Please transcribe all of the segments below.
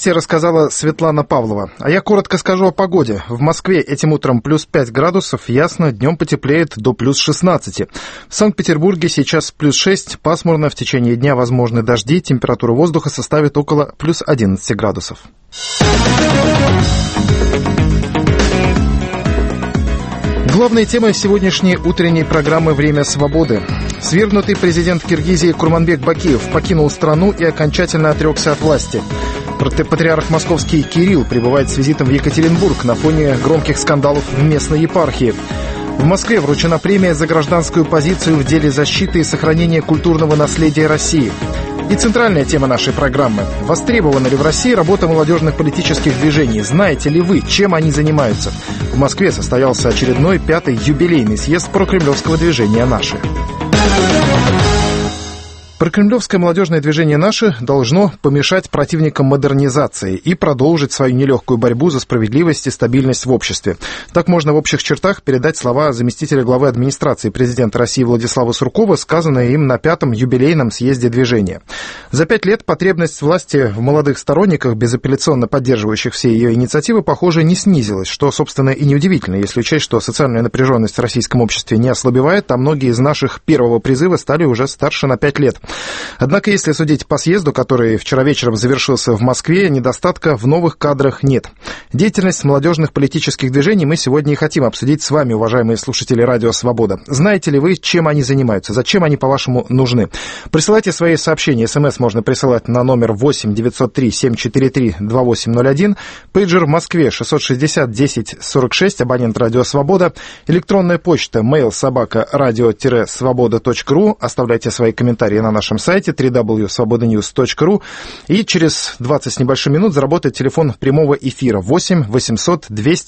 Новости рассказала Светлана Павлова. А я коротко скажу о погоде. В Москве этим утром плюс 5 градусов, ясно, днем потеплеет до плюс 16. В Санкт-Петербурге сейчас плюс 6, пасмурно, в течение дня возможны дожди, температура воздуха составит около плюс 11 градусов. Главной темой сегодняшней утренней программы «Время свободы». Свергнутый президент Киргизии Курманбек Бакиев покинул страну и окончательно отрекся от власти. Патриарх Московский Кирилл прибывает с визитом в Екатеринбург на фоне громких скандалов в местной епархии. В Москве вручена премия за гражданскую позицию в деле защиты и сохранения культурного наследия России. И центральная тема нашей программы. Востребована ли в России работа молодежных политических движений? Знаете ли вы, чем они занимаются? В Москве состоялся очередной 5-й юбилейный съезд прокремлевского движения «Наши». Прокремлевское молодежное движение «Наши» должно помешать противникам модернизации и продолжить свою нелегкую борьбу за справедливость и стабильность в обществе. Так можно в общих чертах передать слова заместителя главы администрации президента России Владислава Суркова, сказанные им на 5-м юбилейном съезде движения. За 5 лет потребность власти в молодых сторонниках, безапелляционно поддерживающих все ее инициативы, похоже, не снизилась, что, собственно, и неудивительно, если учесть, что социальная напряженность в российском обществе не ослабевает, а многие из наших первого призыва стали уже старше на 5 лет. Однако, если судить по съезду, который вчера вечером завершился в Москве, недостатка в новых кадрах нет. Деятельность молодежных политических движений мы сегодня и хотим обсудить с вами, уважаемые слушатели Радио Свобода. Знаете ли вы, чем они занимаются? Зачем они, по-вашему, нужны? Присылайте свои сообщения. СМС можно присылать на номер 8 903 743 2801. Пейджер в Москве 660 10 46, абонент Радио Свобода. Электронная почта mail@radio-svoboda.ru. Оставляйте свои комментарии на нашем сайте www.svobodanews.ru. И через 20 с небольшим минут заработает телефон прямого эфира 8 800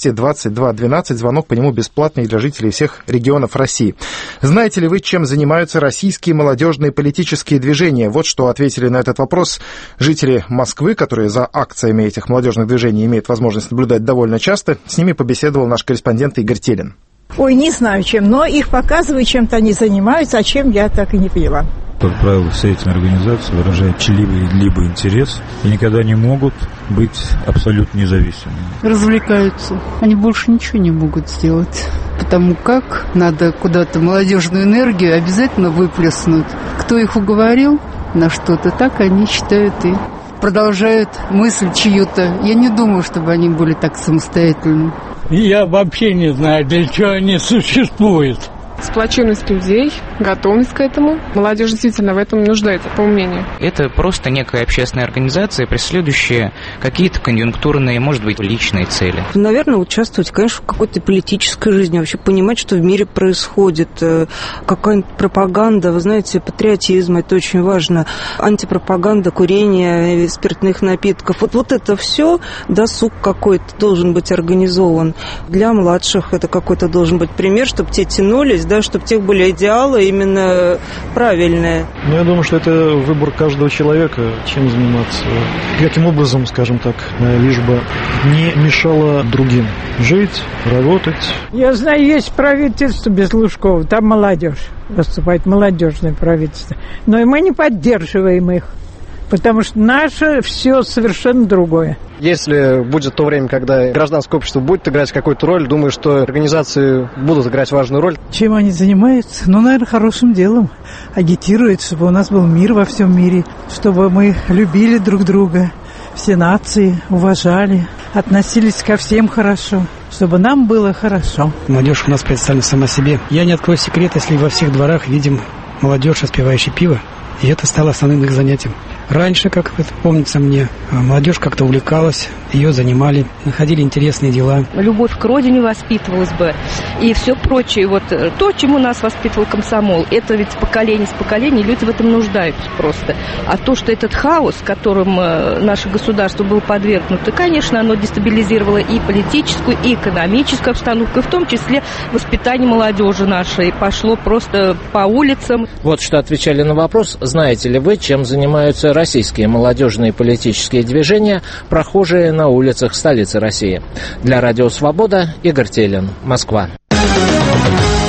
222 12. Звонок по нему бесплатный для жителей всех регионов России. Знаете ли вы, чем занимаются российские молодежные политические движения? Вот что ответили на этот вопрос жители Москвы, которые за акциями этих молодежных движений имеют возможность наблюдать довольно часто. С ними побеседовал наш корреспондент Игорь Телин. Ой, не знаю чем, но их показывают, чем-то они занимаются, а чем я так и не поняла. Как правило, все эти организации выражают чьи-либо интерес и никогда не могут быть абсолютно независимыми. Развлекаются. Они больше ничего не могут сделать. Потому как надо куда-то молодежную энергию обязательно выплеснуть. Кто их уговорил на что-то, так они считают и продолжают мысль чью-то. Я не думаю, чтобы они были так самостоятельны. Я вообще не знаю, для чего они существуют. Сплоченность людей, готовность к этому. Молодежь действительно в этом нуждается, по мнению. Это просто некая общественная организация, преследующая какие-то конъюнктурные, может быть, личные цели. Наверное, участвовать, конечно, в какой-то политической жизни, вообще понимать, что в мире происходит, какая-нибудь пропаганда, вы знаете, патриотизм, это очень важно, антипропаганда, курение, спиртных напитков. Вот это все, досуг какой-то должен быть организован. Для младших это какой-то должен быть пример, чтобы те тянулись, да, чтобы у тех были идеалы именно правильные. Я думаю, что это выбор каждого человека, чем заниматься, каким образом, скажем так, лишь бы не мешало другим жить, работать. Я знаю, есть правительство без Лужкова, там молодежь выступает, молодежное правительство, но и мы не поддерживаем их. Потому что наше все совершенно другое. Если будет то время, когда гражданское общество будет играть какую-то роль, думаю, что организации будут играть важную роль. Чем они занимаются? Ну, наверное, хорошим делом. Агитируют, чтобы у нас был мир во всем мире, чтобы мы любили друг друга, все нации уважали, относились ко всем хорошо, чтобы нам было хорошо. Молодежь у нас представлена сама себе. Я не открою секрет, если во всех дворах видим молодежь, распивающая пиво. И это стало основным их занятием. Раньше, как это помнится мне, молодежь как-то увлекалась, ее занимали, находили интересные дела. Любовь к родине воспитывалась бы и все прочее. Вот то, чему нас воспитывал комсомол, это ведь поколение с поколения, люди в этом нуждаются просто. А то, что этот хаос, которым наше государство было подвергнуто, конечно, оно дестабилизировало и политическую, и экономическую обстановку, и в том числе воспитание молодежи нашей пошло просто по улицам. Вот что отвечали на вопрос: знаете ли вы, чем занимаются российские молодежные политические движения, прохожие на улицах столицы России? Для Радио Свобода Игорь Телин, Москва.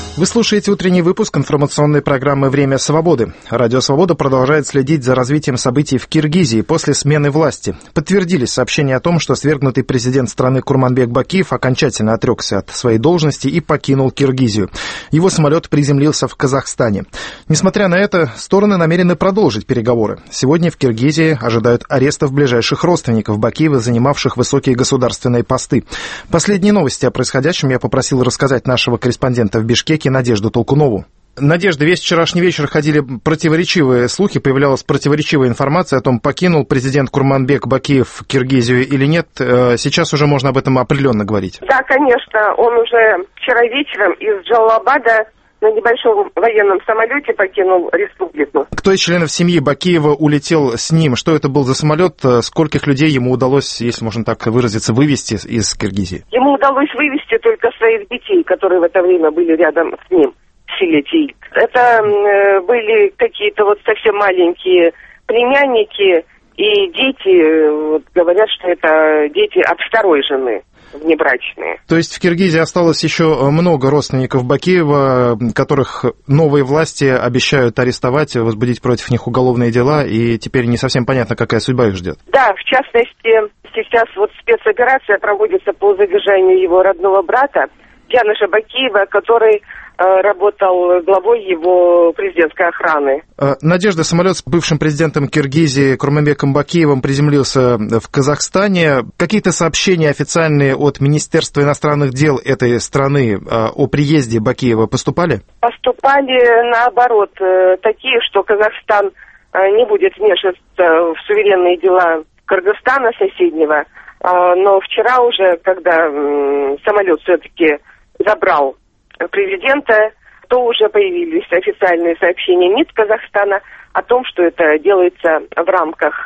Вы слушаете утренний выпуск информационной программы «Время свободы». Радио «Свобода» продолжает следить за развитием событий в Киргизии после смены власти. Подтвердились сообщения о том, что свергнутый президент страны Курманбек Бакиев окончательно отрекся от своей должности и покинул Киргизию. Его самолет приземлился в Казахстане. Несмотря на это, стороны намерены продолжить переговоры. Сегодня в Киргизии ожидают арестов ближайших родственников Бакиева, занимавших высокие государственные посты. Последние новости о происходящем я попросил рассказать нашего корреспондента в Бишкеке Надежду Толкунову. Надежда, весь вчерашний вечер ходили противоречивые слухи, появлялась противоречивая информация о том, покинул президент Курманбек Бакиев Киргизию или нет. Сейчас уже можно об этом определенно говорить. Да, конечно. Он уже вчера вечером из Джалалабада на небольшом военном самолете покинул республику. Кто из членов семьи Бакиева улетел с ним? Что это был за самолет? Скольких людей ему удалось, если можно так выразиться, вывести из Киргизии? Ему удалось вывести только своих детей, которые в это время были рядом с ним. Это были какие-то вот совсем маленькие племянники и дети, вот, говорят, что это дети от второй жены, внебрачные. То есть в Киргизии осталось еще много родственников Бакиева, которых новые власти обещают арестовать, возбудить против них уголовные дела, и теперь не совсем понятно, какая судьба их ждет. Да, в частности, сейчас вот спецоперация проводится по задержанию его родного брата Яныша Бакиева, который работал главой его президентской охраны. Надежда, самолет с бывшим президентом Киргизии Курманбеком Бакиевым приземлился в Казахстане. Какие-то сообщения официальные от Министерства иностранных дел этой страны о приезде Бакиева поступали? Поступали, наоборот, такие, что Казахстан не будет вмешиваться в суверенные дела Кыргызстана соседнего. Но вчера уже, когда самолет все-таки забрал президента, то уже появились официальные сообщения МИД Казахстана о том, что это делается в рамках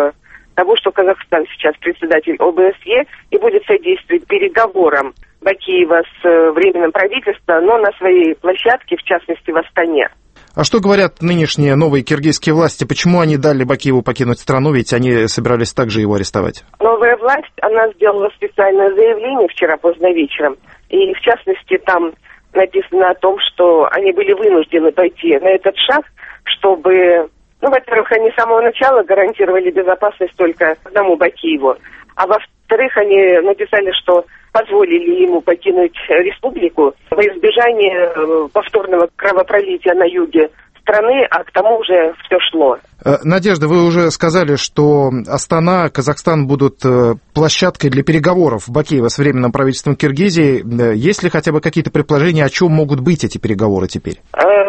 того, что Казахстан сейчас председатель ОБСЕ и будет содействовать переговорам Бакиева с Временным правительством, но на своей площадке, в частности в Астане. А что говорят нынешние новые киргизские власти? Почему они дали Бакиеву покинуть страну, ведь они собирались также его арестовать? Новая власть, она сделала специальное заявление вчера поздно вечером, и в частности там написано о том, что они были вынуждены пойти на этот шаг, чтобы, во-первых, они с самого начала гарантировали безопасность только одному Бакиеву, а во-вторых, они написали, что позволили ему покинуть республику во избежание повторного кровопролития на юге страны, а к тому уже все шло. Надежда, вы уже сказали, что Астана, Казахстан будут площадкой для переговоров Бакиева с Временным правительством Киргизии. Есть ли хотя бы какие-то предположения, о чем могут быть эти переговоры теперь?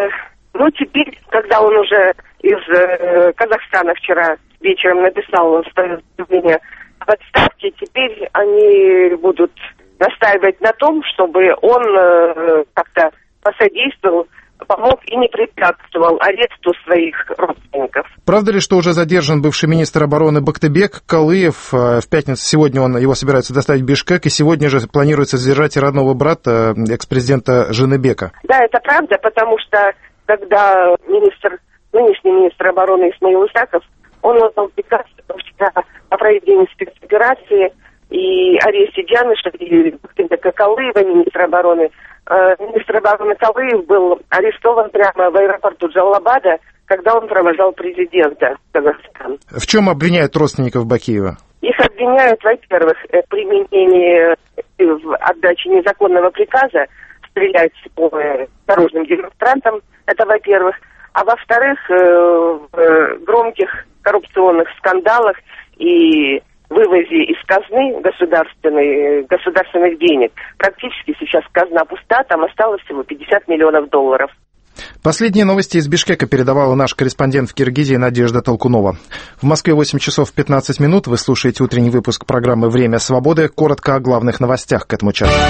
Теперь, когда он уже из Казахстана вчера вечером написал свое заявление об отставке, теперь они будут настаивать на том, чтобы он как-то посодействовал, помог и не препятствовал аресту своих родственников. Правда ли, что уже задержан бывший министр обороны Бактыбек Калыев? В пятницу сегодня его собираются доставить в Бишкек, и сегодня же планируется задержать и родного брата экс-президента Женебека. Да, это правда, потому что когда нынешний министр обороны Исмаил Исаков, он отдал приказ вчера о проведении спецоперации и аресте Яныша и Бактыбека Калыева, министра обороны. Министр обороны Калыев был арестован прямо в аэропорту Джалалабада, когда он провожал президента Казахстана. В чем обвиняют родственников Бакиева? Их обвиняют, во-первых, в применении в отдаче незаконного приказа стрелять по дорожным демонстрантам, это во-первых. А во-вторых, в громких коррупционных скандалах и вывозе из казны государственных денег. Практически сейчас казна пуста, там осталось всего $50 миллионов. Последние новости из Бишкека передавала наш корреспондент в Киргизии Надежда Толкунова. В Москве 8 часов 15 минут. Вы слушаете утренний выпуск программы «Время свободы». Коротко о главных новостях к этому часу.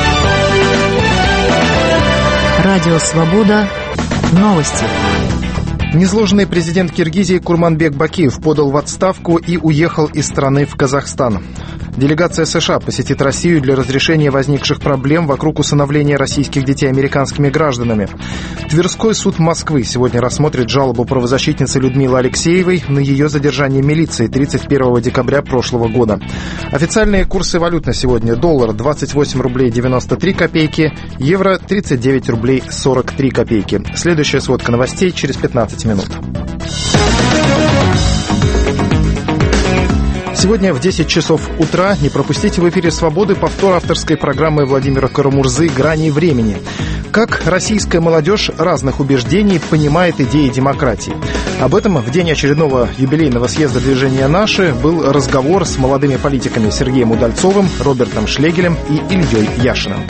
Радио «Свобода». Новости. Низложенный президент Киргизии Курманбек Бакиев подал в отставку и уехал из страны в Казахстан. Делегация США посетит Россию для разрешения возникших проблем вокруг усыновления российских детей американскими гражданами. Тверской суд Москвы сегодня рассмотрит жалобу правозащитницы Людмилы Алексеевой на ее задержание милицией 31 декабря прошлого года. Официальные курсы валют на сегодня: доллар 28 рублей 93 копейки, евро 39 рублей 43 копейки. Следующая сводка новостей через 15 минут. Сегодня в 10 часов утра не пропустите в эфире «Свободы» повтор авторской программы Владимира Карамурзы «Грани времени». Как российская молодежь разных убеждений понимает идеи демократии. Об этом в день очередного юбилейного съезда движения «Наши» был разговор с молодыми политиками Сергеем Удальцовым, Робертом Шлегелем и Ильей Яшиным.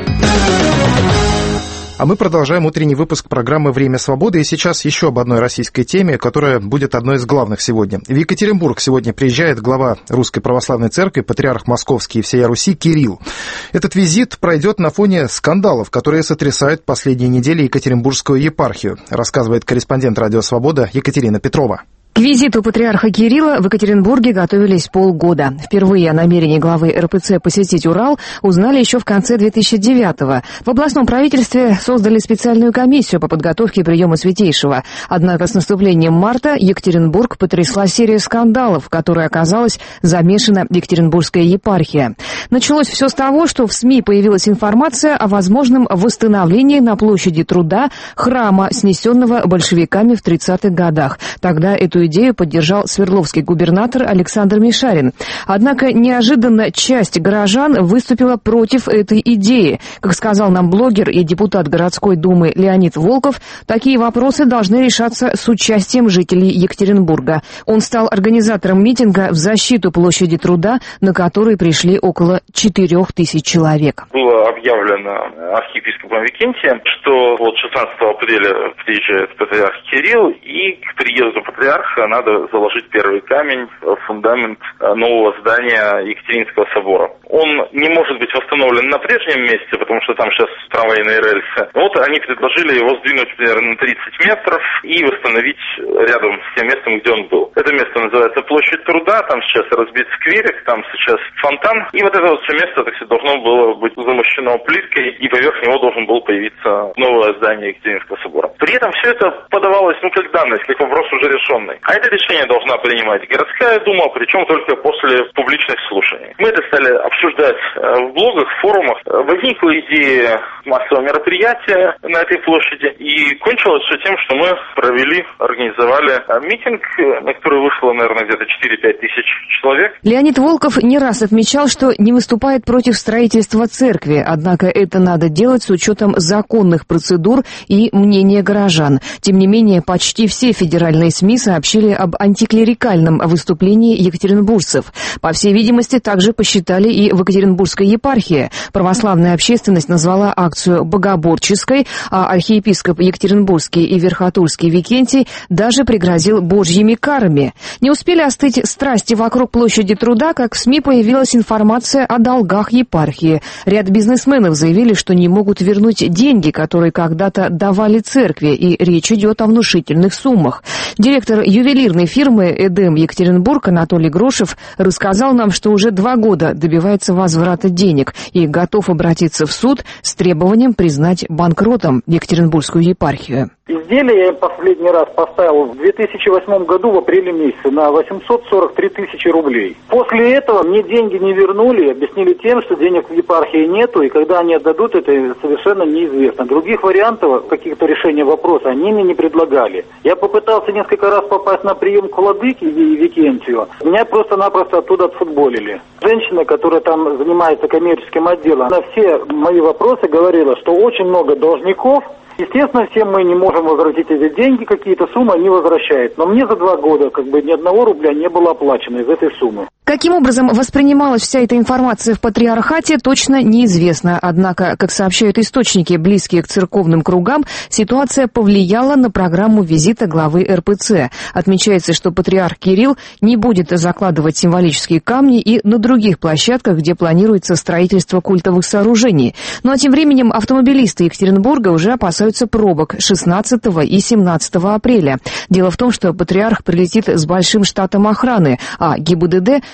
А мы продолжаем утренний выпуск программы «Время свободы». И сейчас еще об одной российской теме, которая будет одной из главных сегодня. В Екатеринбург сегодня приезжает глава Русской Православной Церкви, патриарх Московский и всея Руси Кирилл. Этот визит пройдет на фоне скандалов, которые сотрясают последние недели Екатеринбургскую епархию, рассказывает корреспондент «Радио Свобода» Екатерина Петрова. К визиту патриарха Кирилла в Екатеринбурге готовились полгода. Впервые о намерении главы РПЦ посетить Урал узнали еще в конце 2009-го. В областном правительстве создали специальную комиссию по подготовке приема Святейшего. Однако с наступлением марта Екатеринбург потрясла серия скандалов, в которой оказалась замешана Екатеринбургская епархия. Началось все с того, что в СМИ появилась информация о возможном восстановлении на площади Труда храма, снесенного большевиками в 30-х годах. Тогда эту идею поддержал свердловский губернатор Александр Мишарин. Однако неожиданно часть горожан выступила против этой идеи. Как сказал нам блогер и депутат городской думы Леонид Волков, такие вопросы должны решаться с участием жителей Екатеринбурга. Он стал организатором митинга в защиту площади Труда, на который пришли около 4000 человек. Было объявлено архиепископом Викентием, что 16 апреля приезжает патриарх Кирилл, и к приезду патриарха надо заложить первый камень, фундамент нового здания Екатеринского собора. Он не может быть восстановлен на прежнем месте, потому что там сейчас трамвайные рельсы. Они предложили его сдвинуть примерно на 30 метров и восстановить рядом с тем местом, где он был. Это место называется Площадь Труда, там сейчас разбит скверик, там сейчас фонтан. И это все место должно было быть замощено плиткой, и поверх него должен был появиться новое здание Екатеринского собора. При этом все это подавалось как данность, как вопрос уже решенный. А это решение должна принимать городская дума, причем только после публичных слушаний. Мы это стали обсуждать в блогах, форумах. Возникла идея массового мероприятия на этой площади, и кончилось все тем, что мы организовали митинг, на который вышло, наверное, где-то 4-5 тысяч человек. Леонид Волков не раз отмечал, что не выступает против строительства церкви, однако это надо делать с учетом законных процедур и мнения горожан. Тем не менее, почти все федеральные СМИ сообщили об антиклерикальном выступлении екатеринбуржцев. По всей видимости, также посчитали и в Екатеринбургской епархии. Православная общественность назвала акцию богоборческой, а архиепископ Екатеринбургский и Верхотурский Викентий даже пригрозил божьими карами. Не успели остыть страсти вокруг площади Труда, как в СМИ появилась информация о долгах епархии. Ряд бизнесменов заявили, что не могут вернуть деньги, которые когда-то давали церкви, и речь идет о внушительных суммах. Директор ювелирной фирмы «Эдем Екатеринбург» Анатолий Грошев рассказал нам, что уже 2 года добивается возврата денег и готов обратиться в суд с требованием признать банкротом Екатеринбургскую епархию. Изделие я последний раз поставил в 2008 году в апреле месяце на 843 тысячи рублей. После этого мне деньги не вернули, объяснили тем, что денег в епархии нету, и когда они отдадут, это совершенно неизвестно. Других вариантов каких-то решения вопроса они мне не предлагали. Я попытался несколько раз попасть на прием к владыке Викентию. Меня просто-напросто оттуда отфутболили. Женщина, которая там занимается коммерческим отделом, на все мои вопросы говорила, что очень много должников. Естественно, всем мы не можем возвратить эти деньги, какие-то суммы они возвращают. Но мне за 2 года ни 1 рубля не было оплачено из этой суммы. Каким образом воспринималась вся эта информация в патриархате, точно неизвестно. Однако, как сообщают источники, близкие к церковным кругам, ситуация повлияла на программу визита главы РПЦ. Отмечается, что патриарх Кирилл не будет закладывать символические камни и на других площадках, где планируется строительство культовых сооружений. Ну а тем временем автомобилисты Екатеринбурга уже опасаются пробок 16 и 17 апреля. Дело в том, что патриарх прилетит с большим штатом охраны, а ГИБДД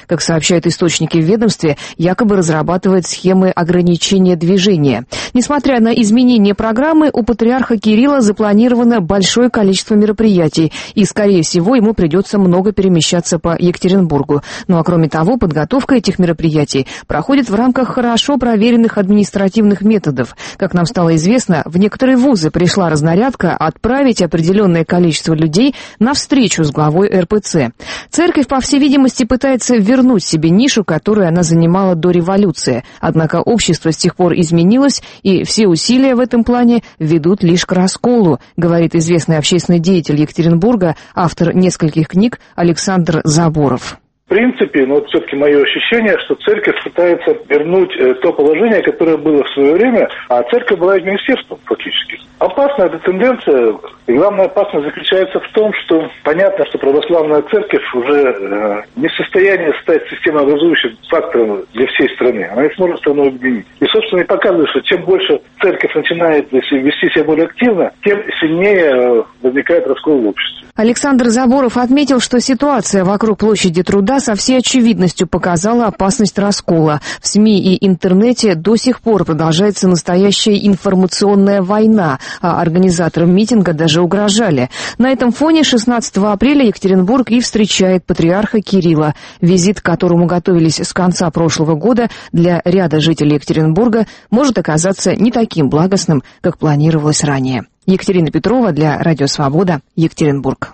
как сообщают источники в ведомстве, якобы разрабатывает схемы ограничения движения. Несмотря на изменение программы, у патриарха Кирилла запланировано большое количество мероприятий, и, скорее всего, ему придется много перемещаться по Екатеринбургу. Ну а кроме того, подготовка этих мероприятий проходит в рамках хорошо проверенных административных методов. Как нам стало известно, в некоторые вузы пришла разнарядка отправить определенное количество людей на встречу с главой РПЦ. Церковь, по всей видимости, пытается вернуть себе нишу, которую она занимала до революции. Однако общество с тех пор изменилось, и все усилия в этом плане ведут лишь к расколу, говорит известный общественный деятель Екатеринбурга, автор нескольких книг Александр Заборов. В принципе, все-таки мое ощущение, что церковь пытается вернуть то положение, которое было в свое время, а церковь была министерством фактически. Опасна эта тенденция, и главная опасность заключается в том, что понятно, что православная церковь уже не в состоянии стать системообразующим фактором для всей страны. Она не сможет страну объединить. И, собственно, и показывает, что чем больше церковь начинает вести себя более активно, тем сильнее возникает раскол в обществе. Александр Заборов отметил, что ситуация вокруг площади Труда со всей очевидностью показала опасность раскола. В СМИ и интернете до сих пор продолжается настоящая информационная война, а организаторам митинга даже угрожали. На этом фоне 16 апреля Екатеринбург и встречает патриарха Кирилла. Визит, к которому готовились с конца прошлого года, для ряда жителей Екатеринбурга может оказаться не таким благостным, как планировалось ранее. Екатерина Петрова для Радио Свобода, Екатеринбург.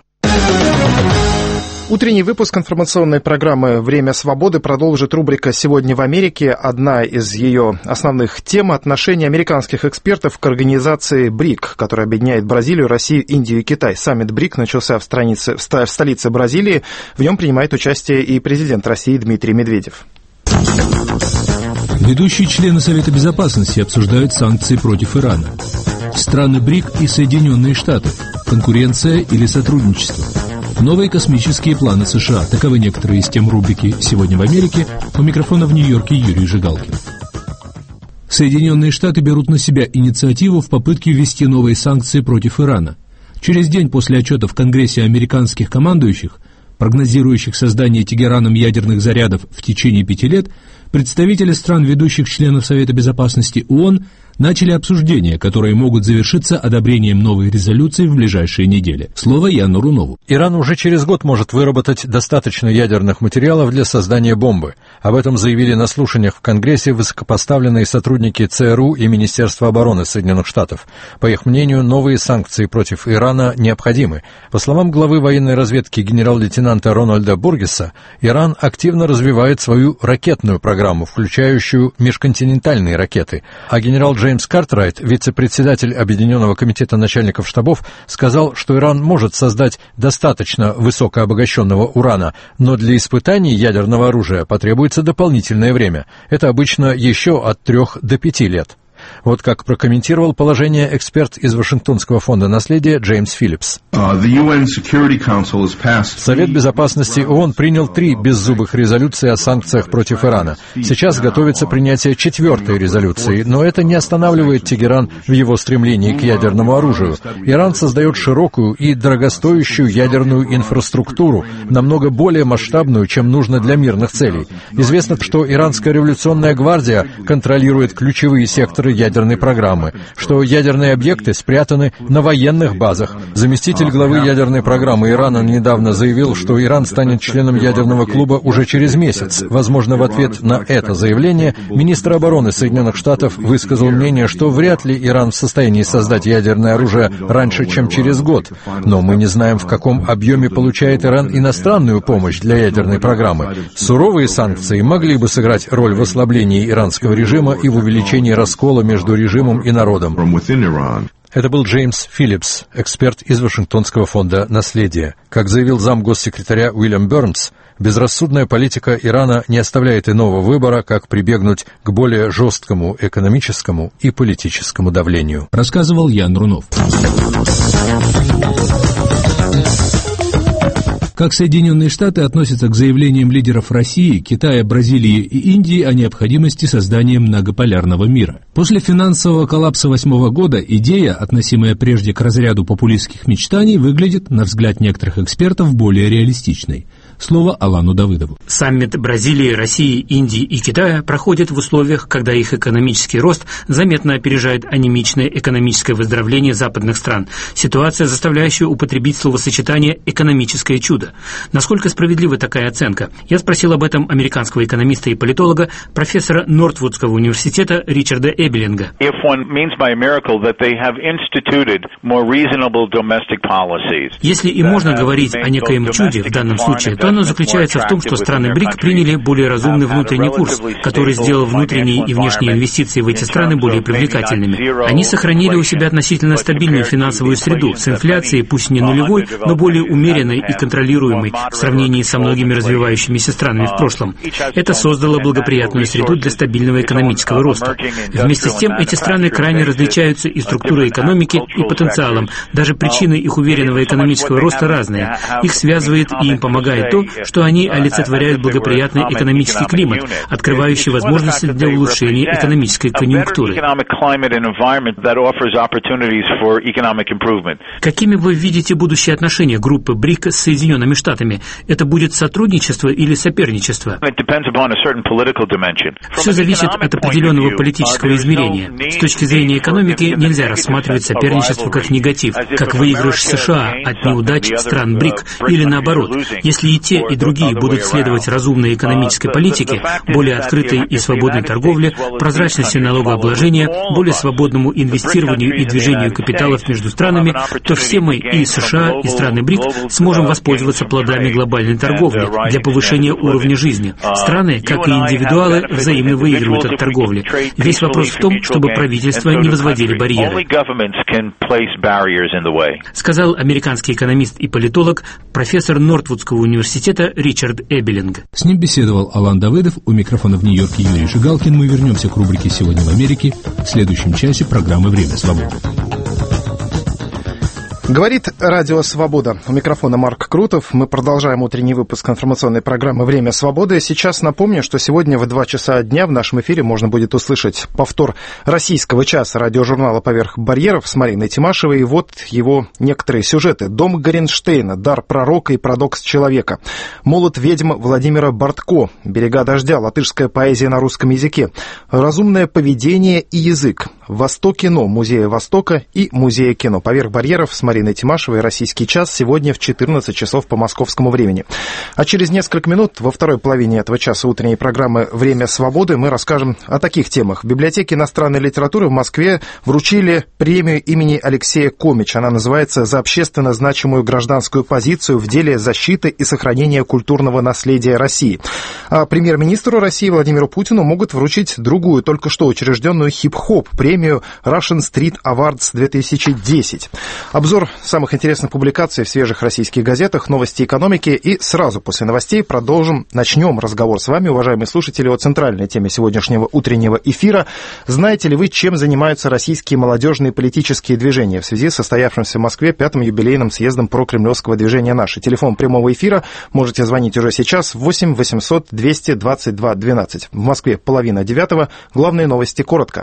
Утренний выпуск информационной программы «Время свободы» продолжит рубрика «Сегодня в Америке». Одна из ее основных тем – отношение американских экспертов к организации БРИК, которая объединяет Бразилию, Россию, Индию и Китай. Саммит БРИК начался в столице Бразилии. В нем принимает участие и президент России Дмитрий Медведев. Ведущие члены Совета Безопасности обсуждают санкции против Ирана. Страны БРИК и Соединенные Штаты. Конкуренция или сотрудничество. Новые космические планы США. Таковы некоторые из тем рубрики «Сегодня в Америке». У микрофона в Нью-Йорке Юрий Жигалкин. Соединенные Штаты берут на себя инициативу в попытке ввести новые санкции против Ирана. Через день после отчета в Конгрессе американских командующих, прогнозирующих создание Тегераном ядерных зарядов в течение 5 лет, представители стран, ведущих членов Совета Безопасности ООН, начали обсуждения, которые могут завершиться одобрением новой резолюции в ближайшие недели. Слово Яну Рунову. Иран уже через год может выработать достаточно ядерных материалов для создания бомбы. Об этом заявили на слушаниях в Конгрессе высокопоставленные сотрудники ЦРУ и Министерства обороны Соединенных Штатов. По их мнению, новые санкции против Ирана необходимы. По словам главы военной разведки генерал-лейтенанта Рональда Бургеса, Иран активно развивает свою ракетную программу, включающую межконтинентальные ракеты. А генерал Джеймс Картрайт, вице-председатель Объединенного комитета начальников штабов, сказал, что Иран может создать достаточно высокообогащенного урана, но для испытаний ядерного оружия потребуется дополнительное время. Это обычно еще от 3 до 5 лет. Вот как прокомментировал положение эксперт из Вашингтонского фонда наследия Джеймс Филлипс. Совет Безопасности ООН принял 3 беззубых резолюции о санкциях против Ирана. Сейчас готовится принятие 4-й резолюции, но это не останавливает Тегеран в его стремлении к ядерному оружию. Иран создает широкую и дорогостоящую ядерную инфраструктуру, намного более масштабную, чем нужно для мирных целей. Известно, что Иранская революционная гвардия контролирует ключевые секторы ядерной программы, что ядерные объекты спрятаны на военных базах. Заместитель главы ядерной программы Ирана недавно заявил, что Иран станет членом ядерного клуба уже через месяц. Возможно, в ответ на это заявление министр обороны Соединенных Штатов высказал мнение, что вряд ли Иран в состоянии создать ядерное оружие раньше, чем через год. Но мы не знаем, в каком объеме получает Иран иностранную помощь для ядерной программы. Суровые санкции могли бы сыграть роль в ослаблении иранского режима и в увеличении раскола между режимом и народом. Это был Джеймс Филлипс, эксперт из Вашингтонского фонда наследия. Как заявил замгоссекретаря Уильям Бернс, безрассудная политика Ирана не оставляет иного выбора, как прибегнуть к более жесткому экономическому и политическому давлению. Рассказывал Ян Рунов. Как Соединенные Штаты относятся к заявлениям лидеров России, Китая, Бразилии и Индии о необходимости создания многополярного мира? После финансового коллапса 2008 года идея, относимая прежде к разряду популистских мечтаний, выглядит, на взгляд некоторых экспертов, более реалистичной. Слово Алану Давыдову. Саммит Бразилии, России, Индии и Китая проходит в условиях, когда их экономический рост заметно опережает анемичное экономическое выздоровление западных стран. Ситуация, заставляющая употребить словосочетание «экономическое чудо». Насколько справедлива такая оценка? Я спросил об этом американского экономиста и политолога, профессора Нортвудского университета Ричарда Эбелинга. Если и можно говорить о некоем чуде в данном случае, то оно заключается в том, что страны БРИК приняли более разумный внутренний курс, который сделал внутренние и внешние инвестиции в эти страны более привлекательными. Они сохранили у себя относительно стабильную финансовую среду с инфляцией, пусть не нулевой, но более умеренной и контролируемой в сравнении со многими развивающимися странами в прошлом. Это создало благоприятную среду для стабильного экономического роста. Вместе с тем, эти страны крайне различаются и структурой экономики, и потенциалом. Даже причины их уверенного экономического роста разные. Их связывает и им помогает то, что они олицетворяют благоприятный экономический климат, открывающий возможности для улучшения экономической конъюнктуры. Какими вы видите будущие отношения группы БРИК с Соединенными Штатами? Это будет сотрудничество или соперничество? Все зависит от определенного политического измерения. С точки зрения экономики нельзя рассматривать соперничество как негатив, как выигрыш США от неудач стран БРИК, или наоборот. Если и те, и другие будут следовать разумной экономической политике, более открытой и свободной торговле, прозрачности налогообложения, более свободному инвестированию и движению капиталов между странами, то все мы, и США, и страны БРИК, сможем воспользоваться плодами глобальной торговли для повышения уровня жизни. Страны, как и индивидуалы, взаимно выигрывают от торговли. Весь вопрос в том, чтобы правительства не возводили барьеры. Сказал американский экономист и политолог, профессор Нортвудского университета Ричард Эбелинг. С ним беседовал Алан Давыдов. У микрофона в Нью-Йорке Юрий Жигалкин. Мы вернемся к рубрике «Сегодня в Америке» в следующем часе программы «Время свободы». Говорит Радио Свобода. У микрофона Марк Крутов. Мы продолжаем утренний выпуск информационной программы «Время свободы». Сейчас напомню, что сегодня в 2 часа дня в нашем эфире можно будет услышать повтор российского часа радиожурнала «Поверх барьеров» с Мариной Тимашевой. И вот его некоторые сюжеты. «Дом Горенштейна», «Дар пророка и парадокс человека», «Молот ведьм» Владимира Бортко, «Берега дождя», латышская поэзия на русском языке, «Разумное поведение и язык», «Восток-кино», Музея Востока и Музея кино. «Поверх барьеров» с Мариной Тимашевой, «Российский час» сегодня в 14 часов по московскому времени. А через несколько минут, во второй половине этого часа утренней программы «Время свободы», мы расскажем о таких темах. В библиотеке иностранной литературы в Москве вручили премию имени Алексея Комича. Она называется «За общественно значимую гражданскую позицию в деле защиты и сохранения культурного наследия России». А премьер-министру России Владимиру Путину могут вручить другую, только что учрежденную хип-хоп премию Russian Street Awards 2010. Обзор самых интересных публикаций в свежих российских газетах, новости экономики, и сразу после новостей начнем разговор с вами, уважаемые слушатели, о центральной теме сегодняшнего утреннего эфира. Знаете ли вы, чем занимаются российские молодежные политические движения в связи с состоявшимся в Москве 5-м юбилейным съездом прокремлевского движения «Наши»? Телефон прямого эфира, можете звонить уже сейчас, 8 800 222 12. В Москве 8:30. Главные новости коротко.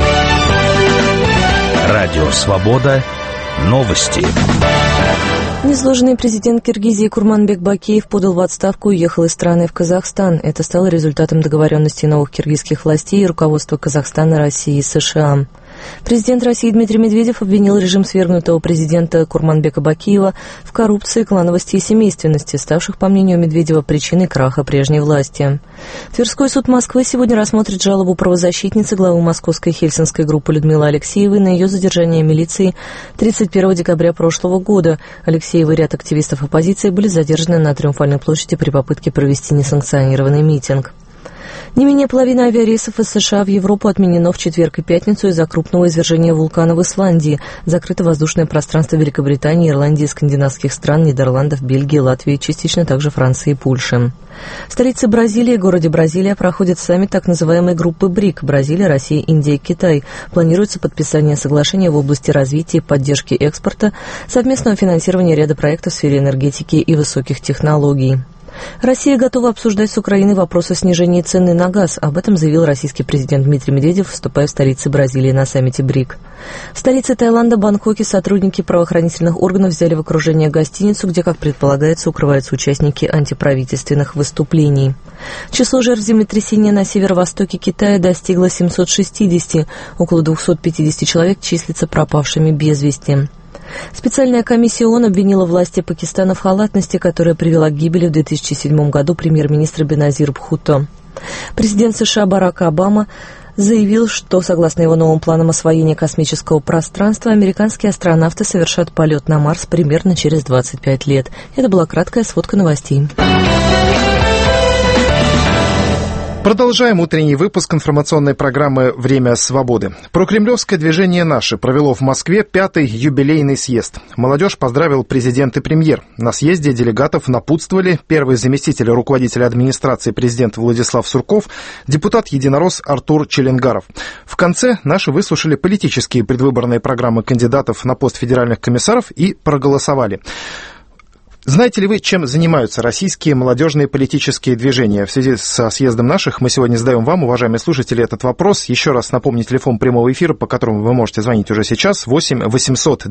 Радио «Свобода». Новости. Незложенный президент Киргизии Курманбек Бакиев подал в отставку и уехал из страны в Казахстан. Это стало результатом договоренности новых киргизских властей и руководства Казахстана, России и США. Президент России Дмитрий Медведев обвинил режим свергнутого президента Курманбека Бакиева в коррупции, клановости и семейственности, ставших, по мнению Медведева, причиной краха прежней власти. Тверской суд Москвы сегодня рассмотрит жалобу правозащитницы главы московской хельсинской группы Людмилы Алексеевой на ее задержание милицией 31 декабря прошлого года. Алексеева и ряд активистов оппозиции были задержаны на Триумфальной площади при попытке провести несанкционированный митинг. Не менее половины авиарейсов из США в Европу отменено в четверг и пятницу из-за крупного извержения вулкана в Исландии. Закрыто воздушное пространство Великобритании, Ирландии, скандинавских стран, Нидерландов, Бельгии, Латвии, частично также Франции и Польши. В столице Бразилии, городе Бразилия, проходит саммит так называемой группы БРИК – Бразилия, Россия, Индия, Китай. Планируется подписание соглашения в области развития и поддержки экспорта, совместного финансирования ряда проектов в сфере энергетики и высоких технологий. Россия готова обсуждать с Украиной вопрос о снижении цены на газ. Об этом заявил российский президент Дмитрий Медведев, выступая в столице Бразилии на саммите БРИК. В столице Таиланда, Бангкоке, сотрудники правоохранительных органов взяли в окружение гостиницу, где, как предполагается, укрываются участники антиправительственных выступлений. Число жертв землетрясения на северо-востоке Китая достигло 760. Около 250 человек числятся пропавшими без вести. Специальная комиссия ООН обвинила власти Пакистана в халатности, которая привела к гибели в 2007 году премьер-министра Беназира Бхутто. Президент США Барак Обама заявил, что, согласно его новым планам освоения космического пространства, американские астронавты совершат полет на Марс примерно через 25 лет. Это была краткая сводка новостей. Продолжаем утренний выпуск информационной программы «Время свободы». Прокремлевское движение «Наши» провело в Москве 5-й юбилейный съезд. Молодежь поздравил президент и премьер. На съезде делегатов напутствовали первый заместитель руководителя администрации президента Владислав Сурков, депутат-единорос Артур Челенгаров. В конце «Наши» выслушали политические предвыборные программы кандидатов на пост федеральных комиссаров и проголосовали. Знаете ли вы, чем занимаются российские молодежные политические движения? В связи со съездом «Наших» мы сегодня задаем вам, уважаемые слушатели, этот вопрос. Еще раз напомню телефон прямого эфира, по которому вы можете звонить уже сейчас, 8 800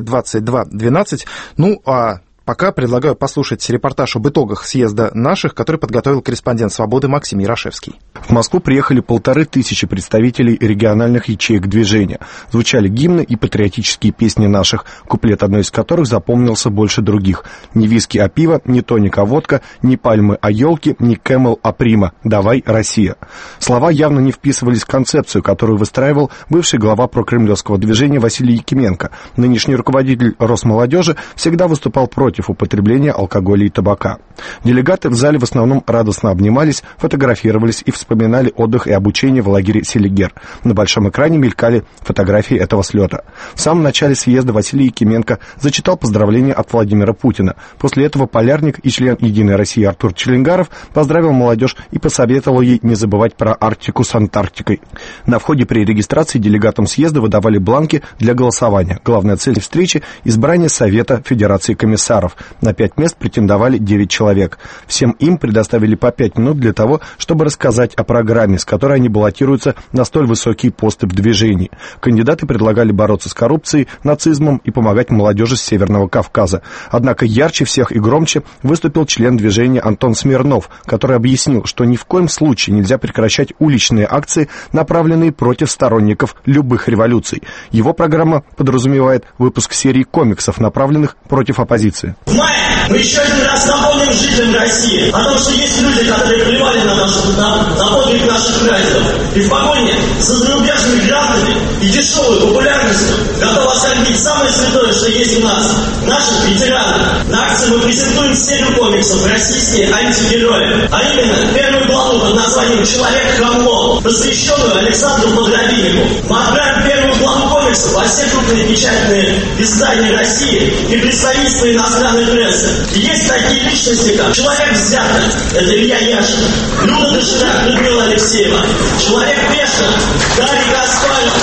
222 12. Ну, а пока предлагаю послушать репортаж об итогах съезда «Наших», который подготовил корреспондент «Свободы» Максим Ярошевский. В Москву приехали 1500 представителей региональных ячеек движения. Звучали гимны и патриотические песни «Наших», куплет одной из которых запомнился больше других. «Ни виски, а пиво, ни тоник, а водка, ни пальмы, а елки, ни Кэмел, а прима. Давай, Россия». Слова явно не вписывались в концепцию, которую выстраивал бывший глава прокремлевского движения Василий Якименко. Нынешний руководитель Росмолодежи всегда выступал против употребления алкоголя и табака. Делегаты в зале в основном радостно обнимались, фотографировались и вспоминали отдых и обучение в лагере Селигер. На большом экране мелькали фотографии этого слета. В самом начале съезда Василий Якименко зачитал поздравления от Владимира Путина. После этого полярник и член «Единой России» Артур Челенгаров поздравил молодежь и посоветовал ей не забывать про Арктику с Антарктикой. На входе при регистрации делегатам съезда выдавали бланки для голосования. Главная цель встречи – избрание Совета Федерации комиссаров. На 5 мест претендовали 9 человек. Всем им предоставили по 5 минут для того, чтобы рассказать о программе, с которой они баллотируются на столь высокие посты в движении. Кандидаты предлагали бороться с коррупцией, нацизмом и помогать молодежи с Северного Кавказа. Однако ярче всех и громче выступил член движения Антон Смирнов, который объяснил, что ни в коем случае нельзя прекращать уличные акции, направленные против сторонников любых революций. Его программа подразумевает выпуск серии комиксов, направленных против оппозиции. В мае мы еще один раз напомним жителям России о том, что есть люди, которые плевали на подвиг наших прадедов. И в погоне за зарубежными грантами и дешевой популярностью готовы оскорбить самое святое, что есть у нас, наших ветеранов. На акции мы презентуем серию комиксов «Российские антигерои», а именно первую главу под названием «Человек-хамло», посвященную Александру Подробиннику. Мы отправим первую главу комиксов во все крупные печатные издания России и представительства иностранной прессы. И есть такие личности, как Человек-взяток, это Илья Яшин, Люда Доширак, Людмила Алексеева, Человек-пешка, Гарри Гаспаров,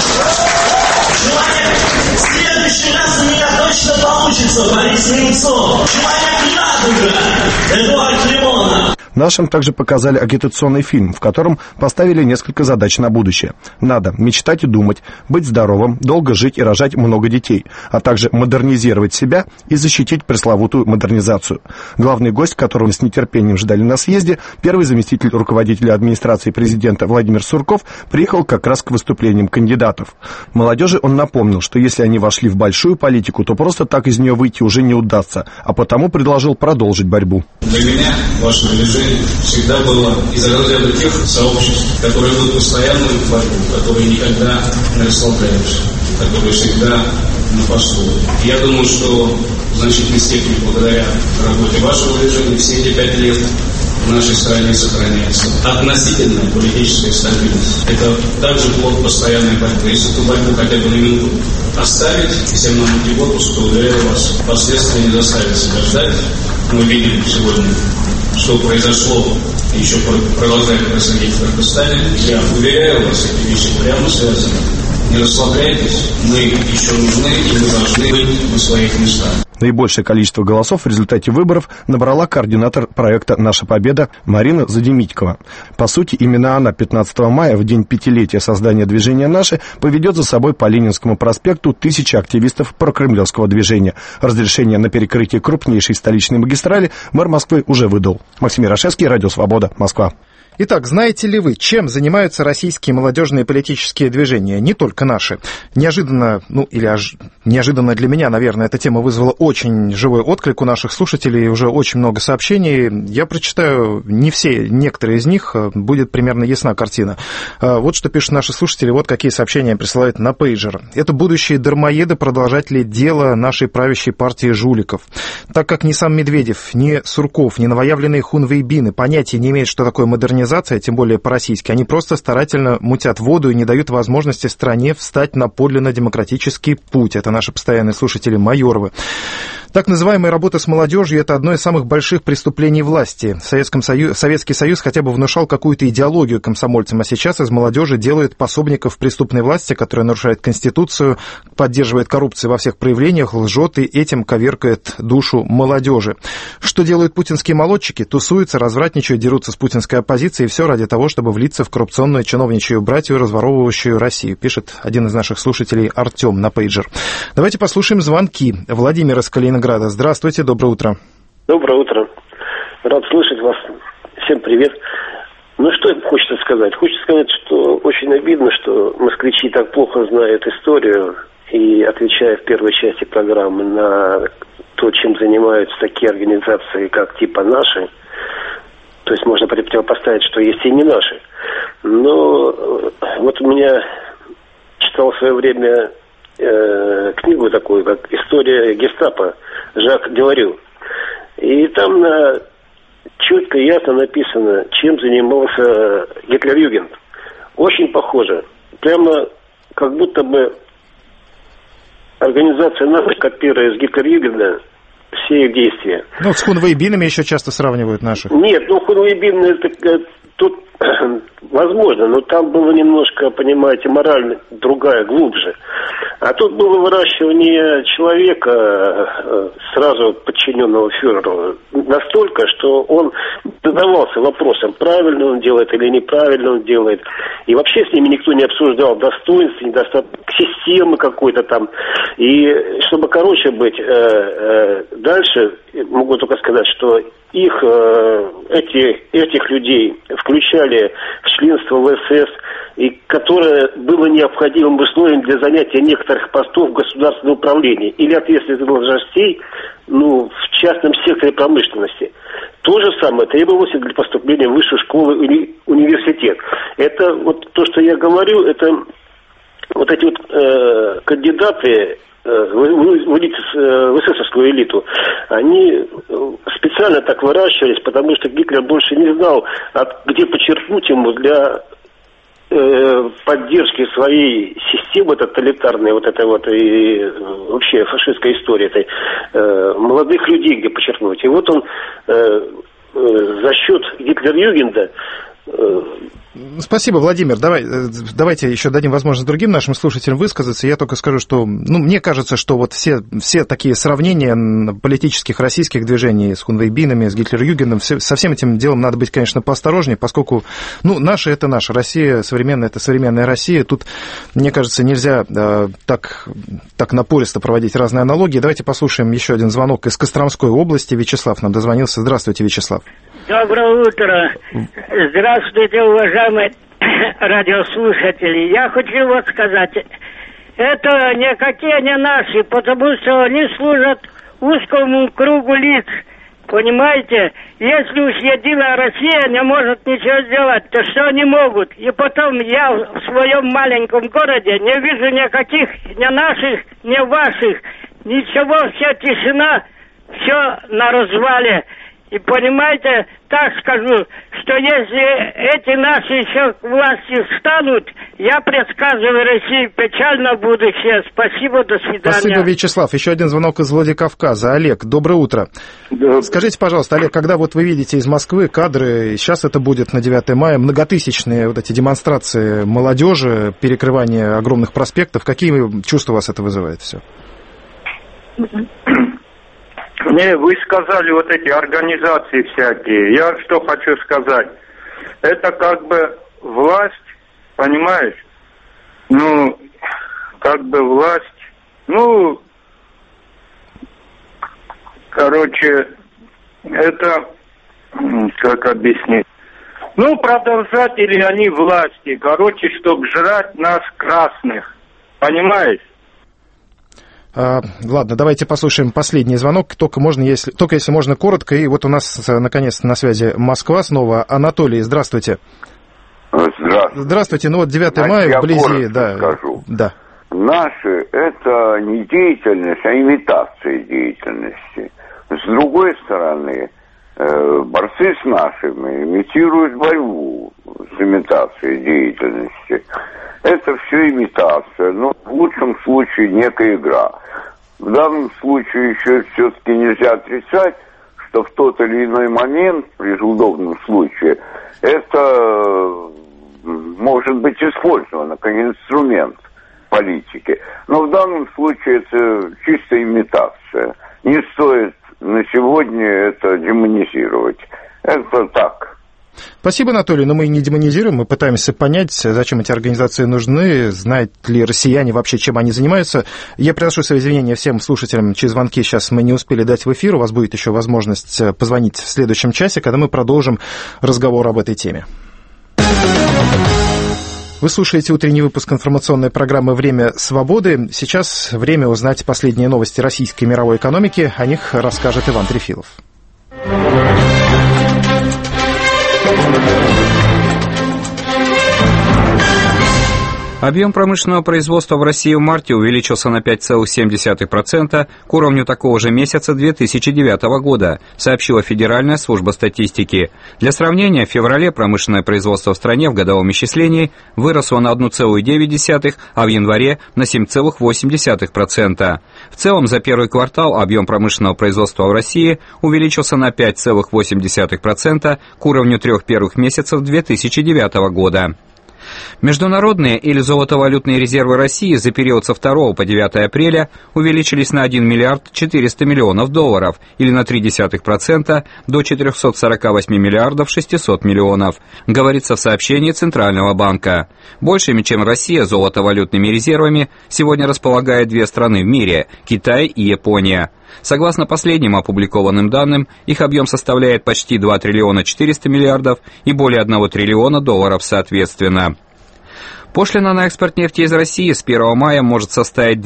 Человек, в следующий раз у меня точно получится, Борис Немцов, Человек-радуга, Эдуард Лимонов. Нашим также показали агитационный фильм, в котором поставили несколько задач на будущее. Надо мечтать и думать, быть здоровым, долго жить и рожать много детей, а также модернизировать себя и защитить пресловутую модернизацию. Главный гость, которого с нетерпением ждали на съезде, первый заместитель руководителя администрации президента Владимир Сурков, приехал как раз к выступлениям кандидатов. Молодежи он напомнил, что если они вошли в большую политику, то просто так из нее выйти уже не удастся, а потому предложил продолжить борьбу. Для меня ваше движение всегда было из разряда тех сообществ, которые идут постоянную борьбу, которые никогда не расслабляются, которые всегда на посту. Я думаю, что в значительной степени благодаря работе вашего движения все эти 5 лет в нашей стране сохраняется относительная политическая стабильность. Это также плод постоянной борьбы. Если эту борьбу хотя бы на минуту оставить, и всем нам идти в отпуск, то, уверяю вас, последствия не заставят себя ждать. Мы видим сегодня, что произошло и еще продолжает происходить в Кыргызстане. Я уверяю вас, эти вещи прямо связаны. Не расслабляйтесь, мы еще нужны, и мы должны быть на своих местах. Наибольшее количество голосов в результате выборов набрала координатор проекта «Наша победа» Марина Задемитькова. По сути, именно она 15 мая, в день пятилетия создания движения «Наши», поведет за собой по Ленинскому проспекту тысячи активистов прокремлевского движения. Разрешение на перекрытие крупнейшей столичной магистрали мэр Москвы уже выдал. Максим Ярошевский, Радио Свобода, Москва. Итак, знаете ли вы, чем занимаются российские молодежные политические движения, не только наши? Неожиданно, неожиданно для меня, наверное, эта тема вызвала очень живой отклик у наших слушателей, уже очень много сообщений. Я прочитаю не все, некоторые из них, будет примерно ясна картина. Вот что пишут наши слушатели, вот какие сообщения присылают на пейджер. Это будущие дармоеды, продолжатели дела нашей правящей партии жуликов. Так как ни сам Медведев, ни Сурков, ни новоявленные хунвейбины понятия не имеют, что такое модернизация, тем более по-российски, они просто старательно мутят воду и не дают возможности стране встать на подлинно демократический путь. Это наши постоянные слушатели Майоровы. Так называемая работа с молодежью – это одно из самых больших преступлений власти. Советский Союз хотя бы внушал какую-то идеологию комсомольцам, а сейчас из молодежи делают пособников преступной власти, которая нарушает Конституцию, поддерживает коррупцию во всех проявлениях, лжет и этим коверкает душу молодежи. Что делают путинские молодчики? Тусуются, развратничают, дерутся с путинской оппозицией, и все ради того, чтобы влиться в коррупционную чиновничью братью, разворовывающую Россию, пишет один из наших слушателей Артем на пейджер. Давайте послушаем звонки. Владимир из Калининграда. Здравствуйте, доброе утро. Доброе утро. Рад слышать вас. Всем привет. Ну, что хочется сказать? Хочется сказать, что очень обидно, что москвичи так плохо знают историю и, отвечая в первой части программы на то, чем занимаются такие организации, как типа «Наши», то есть можно противопоставить, что есть и не наши. Но вот у меня читал в свое время книгу такую, как «История гестапо» Жак Деларю. И там четко и ясно написано, чем занимался Гитлер-Югенд. Очень похоже. Прямо как будто бы организация наша копирует с Гитлер-Югенда все их действия. Ну, с хунвейбинами еще часто сравнивают наших. Нет, хунвейбины тут возможно, но там было немножко, понимаете, мораль другая, глубже. А тут было выращивание человека, сразу подчиненного фюреру, настолько, что он задавался вопросом, правильно он делает или неправильно он делает. И вообще с ними никто не обсуждал достоинств, недостаток системы какой-то там. И чтобы короче быть, дальше могу только сказать, что этих людей включали в членство в СС, и которое было необходимым условием для занятия некоторых постов в государственном управлении или ответственных должностей, в частном секторе промышленности. То же самое требовалось и для поступления в высшую школу или университет. Это вот то, что я говорю, это вот эти кандидаты в эсэсовскую элиту, они специально так выращивались, потому что Гитлер больше не знал, где почерпнуть ему для поддержки своей системы тоталитарной, и вообще фашистской истории этой, молодых людей где почерпнуть. И вот он за счет Гитлер-Югенда. Спасибо, Владимир. Давайте еще дадим возможность другим нашим слушателям высказаться. Я только скажу, что мне кажется, что вот все такие сравнения политических российских движений с хунвейбинами, с Гитлер-Югендом, со всем этим делом надо быть, конечно, поосторожнее, поскольку наше — это наша Россия, современная — это современная Россия. Тут, мне кажется, нельзя так напористо проводить разные аналогии. Давайте послушаем еще один звонок из Костромской области. Вячеслав нам дозвонился. Здравствуйте, Вячеслав. Доброе утро. Здравствуйте, уважаемые радиослушатели. Я хочу вот сказать, это никакие не наши, потому что они служат узкому кругу лиц. Понимаете? Если уж Единая Россия не может ничего сделать, то что они могут? И потом я в своем маленьком городе не вижу никаких ни наших, ни ваших. Ничего, вся тишина, все на развале. И понимаете, так скажу, что если эти наши еще к власти встанут, я предсказываю России печальное будущее. Спасибо, до свидания. Спасибо, Вячеслав. Еще один звонок из Владикавказа. Олег, доброе утро. Да. Скажите, пожалуйста, Олег, когда вот вы видите из Москвы кадры, сейчас это будет на 9 мая, многотысячные вот эти демонстрации молодежи, перекрывание огромных проспектов, какие чувства у вас это вызывает все? Вы сказали вот эти организации всякие. Я что хочу сказать. Это как бы власть, понимаешь? Ну, как бы власть. Ну, короче, это, как объяснить? Ну, продолжатели они власти. Короче, чтобы жрать нас красных. Понимаешь? Ладно, давайте послушаем последний звонок, только если можно коротко. И вот у нас, наконец-то, на связи Москва снова. Анатолий, здравствуйте. Здравствуйте. Ну вот 9 мая вблизи. Скажу. Да. Наши — это не деятельность, а имитация деятельности. С другой стороны, борцы с нашими имитируют борьбу с имитацией деятельности. Это все имитация, но в лучшем случае некая игра. В данном случае еще все-таки нельзя отрицать, что в тот или иной момент, при удобном случае, это может быть использовано как инструмент политики. Но в данном случае это чистая имитация. Не стоит на сегодня это демонизировать. Это так. Спасибо, Анатолий, но мы не демонизируем, мы пытаемся понять, зачем эти организации нужны, знают ли россияне вообще, чем они занимаются. Я приношу свои извинения всем слушателям, чьи звонки сейчас мы не успели дать в эфир. У вас будет еще возможность позвонить в следующем часе, когда мы продолжим разговор об этой теме. Вы слушаете утренний выпуск информационной программы «Время свободы». Сейчас время узнать последние новости российской и мировой экономики. О них расскажет Иван Трефилов. Объем промышленного производства в России в марте увеличился на 5,7% к уровню такого же месяца 2009 года, сообщила Федеральная служба статистики. Для сравнения, в феврале промышленное производство в стране в годовом исчислении выросло на 1,9%, а в январе на 7,8%. В целом, за первый квартал объем промышленного производства в России увеличился на 5,8% к уровню трех первых месяцев 2009 года. Международные или золотовалютные резервы России за период со 2 по 9 апреля увеличились на 1 миллиард 400 миллионов долларов, или на 0,3% до 448 миллиардов 600 миллионов, говорится в сообщении Центрального банка. Большими, чем Россия, золотовалютными резервами сегодня располагают две страны в мире – Китай и Япония. Согласно последним опубликованным данным, их объем составляет почти 2 триллиона 400 миллиардов и более 1 триллиона долларов соответственно. Пошлина на экспорт нефти из России с 1 мая может составить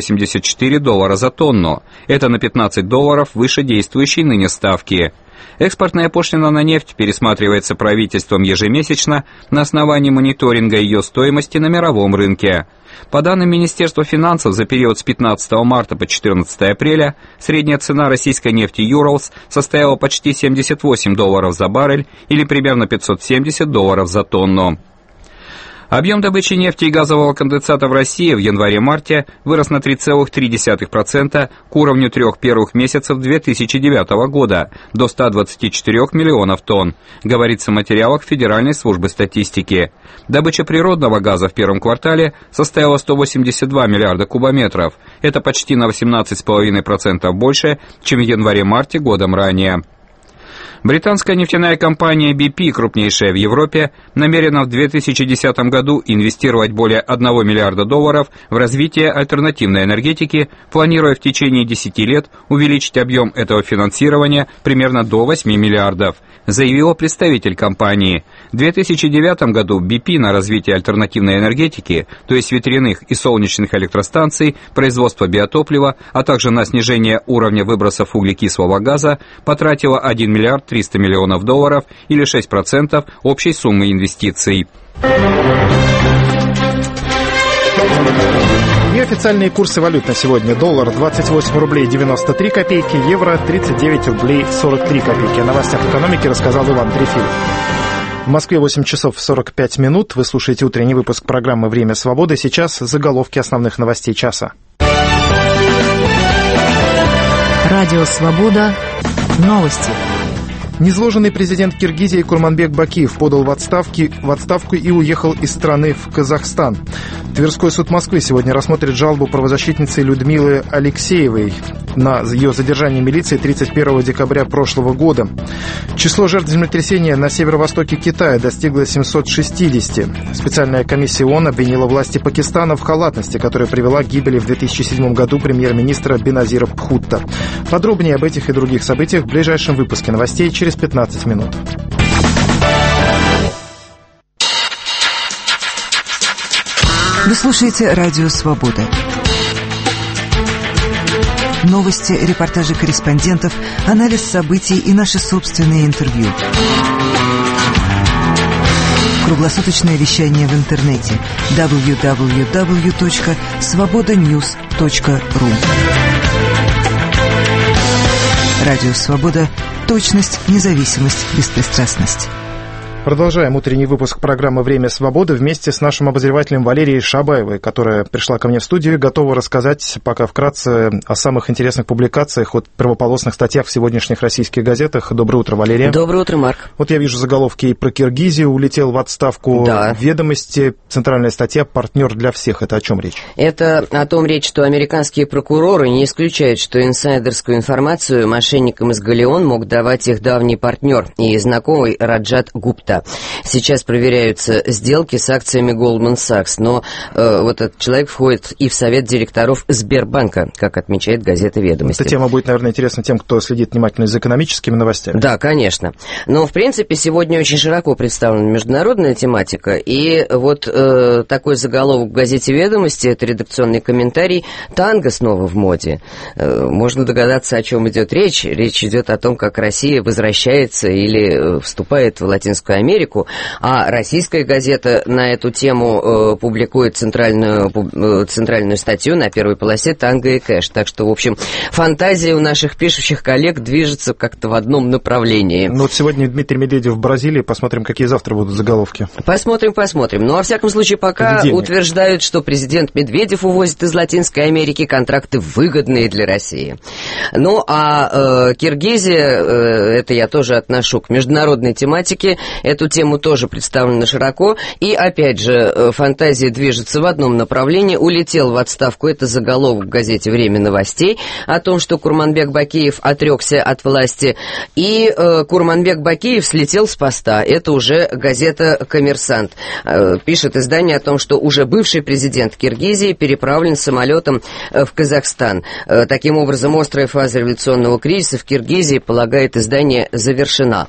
$284 за тонну. Это на $15 выше действующей ныне ставки. Экспортная пошлина на нефть пересматривается правительством ежемесячно на основании мониторинга ее стоимости на мировом рынке. По данным Министерства финансов, за период с 15 марта по 14 апреля средняя цена российской нефти Urals составила почти $78 за баррель или примерно $570 за тонну. Объем добычи нефти и газового конденсата в России в январе-марте вырос на 3,3% к уровню трех первых месяцев 2009 года до 124 миллионов тонн, говорится в материалах Федеральной службы статистики. Добыча природного газа в первом квартале составила 182 миллиарда кубометров. Это почти на 18,5% больше, чем в январе-марте годом ранее. Британская нефтяная компания BP, крупнейшая в Европе, намерена в 2010 году инвестировать более $1 миллиарда в развитие альтернативной энергетики, планируя в течение 10 лет увеличить объем этого финансирования примерно до 8 миллиардов, заявила представитель компании. В 2009 году BP на развитие альтернативной энергетики, то есть ветряных и солнечных электростанций, производство биотоплива, а также на снижение уровня выбросов углекислого газа потратила $1 миллиард 300 миллионов долларов или 6% общей суммы инвестиций. Неофициальные курсы валют на сегодня. Доллар 28 рублей 93 копейки, евро 39 рублей 43 копейки. О новостях экономики рассказал Иван Трефилов. В Москве 8 часов 45 минут. Вы слушаете утренний выпуск программы «Время свободы». Сейчас заголовки основных новостей часа. Радио «Свобода». Новости. Низложенный президент Киргизии Курманбек Бакиев подал в отставку и уехал из страны в Казахстан. Тверской суд Москвы сегодня рассмотрит жалобу правозащитницы Людмилы Алексеевой. на ее задержание милиции 31 декабря прошлого года. Число жертв землетрясения на северо-востоке Китая достигло 760. Специальная комиссия ООН обвинила власти Пакистана в халатности, которая привела к гибели в 2007 году премьер-министра Беназира Бхутто. Подробнее об этих и других событиях в ближайшем выпуске новостей через 15 минут. Вы слушаете «Радио Свобода». Новости, репортажи корреспондентов, анализ событий и наши собственные интервью. Круглосуточное вещание в интернете www.svobodanews.ru. Радио Свобода. Точность, независимость, беспристрастность. Продолжаем утренний выпуск программы «Время свободы» вместе с нашим обозревателем Валерией Шабаевой, которая пришла ко мне в студию и готова рассказать пока вкратце о самых интересных публикациях, от правополосных статьях в сегодняшних российских газетах. Доброе утро, Валерия. Доброе утро, Марк. Вот я вижу заголовки и про Киргизию, улетел в отставку. Да. Ведомости, центральная статья «Партнер для всех». Это о чем речь? Это о том речь, что американские прокуроры не исключают, что инсайдерскую информацию мошенникам из Галеон мог давать их давний партнер и знакомый Раджат Гупта. Сейчас проверяются сделки с акциями Goldman Sachs, но вот этот человек входит и в совет директоров Сбербанка, как отмечает газета «Ведомости». Эта тема будет, наверное, интересна тем, кто следит внимательно за экономическими новостями. Да, конечно. Но, в принципе, сегодня очень широко представлена международная тематика, и вот такой заголовок в газете «Ведомости», это редакционный комментарий: «Танго снова в моде». Можно догадаться, о чем идет речь. Речь идет о том, как Россия возвращается или вступает в Латинскую Америку, а российская газета на эту тему публикует центральную статью на первой полосе «Танго и кэш». Так что, в общем, фантазия у наших пишущих коллег движется как-то в одном направлении. Ну вот сегодня Дмитрий Медведев в Бразилии, посмотрим, какие завтра будут заголовки. Посмотрим. Ну, во всяком случае, пока утверждают, что президент Медведев увозит из Латинской Америки контракты, выгодные для России. Ну, а Киргизия, это я тоже отношу к международной тематике. Эту тему тоже представлена широко. И, опять же, фантазия движется в одном направлении. Улетел в отставку. Это заголовок в газете «Время новостей» о том, что Курманбек Бакиев отрекся от власти. И Курманбек Бакиев слетел с поста. Это уже газета «Коммерсант». Пишет издание о том, что уже бывший президент Киргизии переправлен самолетом в Казахстан. Таким образом, острая фаза революционного кризиса в Киргизии, полагает издание, завершена.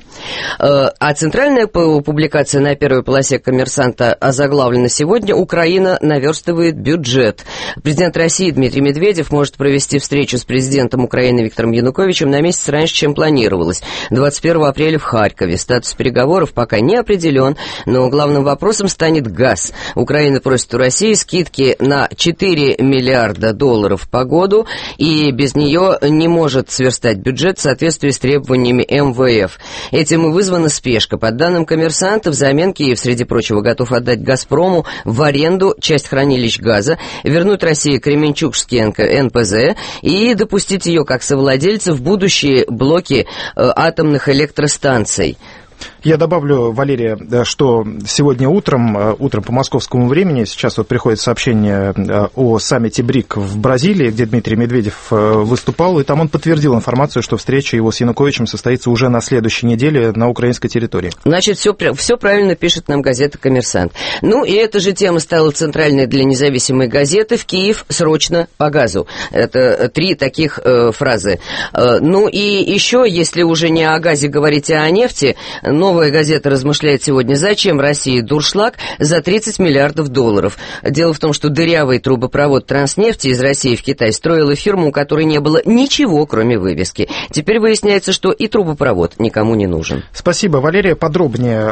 А центральная публикация на первой полосе «Коммерсанта» озаглавлена сегодня: «Украина наверстывает бюджет». Президент России Дмитрий Медведев может провести встречу с президентом Украины Виктором Януковичем на месяц раньше, чем планировалось. 21 апреля в Харькове. Статус переговоров пока не определен, но главным вопросом станет газ. Украина просит у России скидки на $4 миллиарда по году, и без нее не может сверстать бюджет в соответствии с требованиями МВФ. Этим и вызвана спешка. По данным «Коммерсанта», взамен Киев, среди прочего, готов отдать «Газпрому» в аренду часть хранилищ газа, вернуть России Кременчугский НПЗ и допустить ее как совладельца в будущие блоки атомных электростанций. Я добавлю, Валерия, что сегодня утром по московскому времени, сейчас вот приходит сообщение о саммите БРИК в Бразилии, где Дмитрий Медведев выступал, и там он подтвердил информацию, что встреча его с Януковичем состоится уже на следующей неделе на украинской территории. Значит, все правильно пишет нам газета «Коммерсант». Ну, и эта же тема стала центральной для независимой газеты: «В Киев срочно по газу». Это 3 таких фразы. Ну, и еще, если уже не о газе говорить, а о нефти, «Новая газета» размышляет сегодня: зачем России дуршлаг за $30 миллиардов? Дело в том, что дырявый трубопровод «Транснефти» из России в Китай строила фирма, у которой не было ничего, кроме вывески. Теперь выясняется, что и трубопровод никому не нужен. Спасибо, Валерия. Подробнее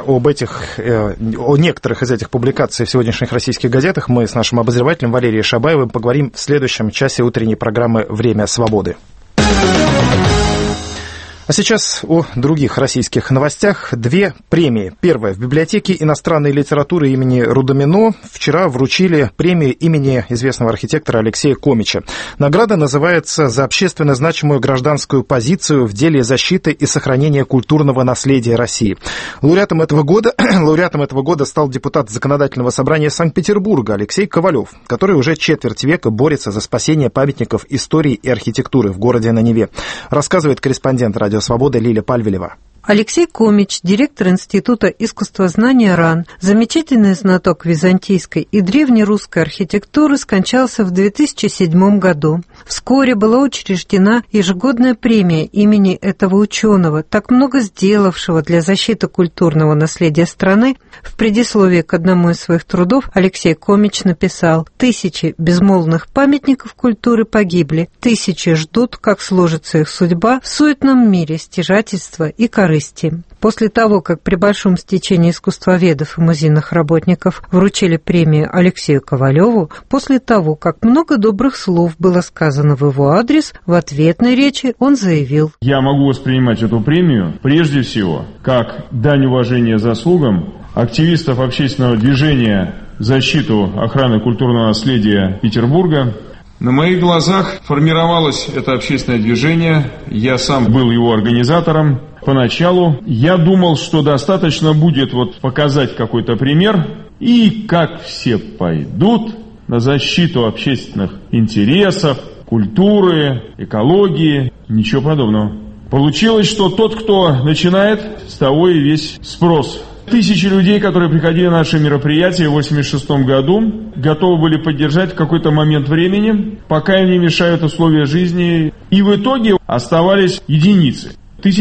о некоторых из этих публикаций в сегодняшних российских газетах мы с нашим обозревателем Валерией Шабаевой поговорим в следующем часе утренней программы «Время свободы». А сейчас о других российских новостях. 2 премии. Первая. В библиотеке иностранной литературы имени Рудомино вчера вручили премию имени известного архитектора Алексея Комича. Награда называется «За общественно значимую гражданскую позицию в деле защиты и сохранения культурного наследия России». Лауреатом этого года стал депутат Законодательного собрания Санкт-Петербурга Алексей Ковалев, который уже четверть века борется за спасение памятников истории и архитектуры в городе на Неве. Рассказывает корреспондент «Радио Свобода» Лиля Пальвелева. Алексей Комич, директор Института искусствознания РАН, замечательный знаток византийской и древнерусской архитектуры, скончался в 2007 году. Вскоре была учреждена ежегодная премия имени этого ученого, так много сделавшего для защиты культурного наследия страны. В предисловии к одному из своих трудов Алексей Комич написал: «Тысячи безмолвных памятников культуры погибли, тысячи ждут, как сложится их судьба в суетном мире стяжательства и корысти». После того, как при большом стечении искусствоведов и музейных работников вручили премию Алексею Ковалеву, после того, как много добрых слов было сказано в его адрес, в ответной речи он заявил: «Я могу воспринимать эту премию прежде всего как дань уважения заслугам активистов общественного движения в защиту охраны культурного наследия Петербурга. На моих глазах формировалось это общественное движение, я сам был его организатором. Поначалу я думал, что достаточно будет показать какой-то пример, и как все пойдут на защиту общественных интересов, культуры, экологии, ничего подобного. Получилось, что тот, кто начинает, с того и весь спрос. Тысячи людей, которые приходили на наши мероприятия в 1986 году, готовы были поддержать в какой-то момент времени, пока им не мешают условия жизни. И в итоге оставались единицы.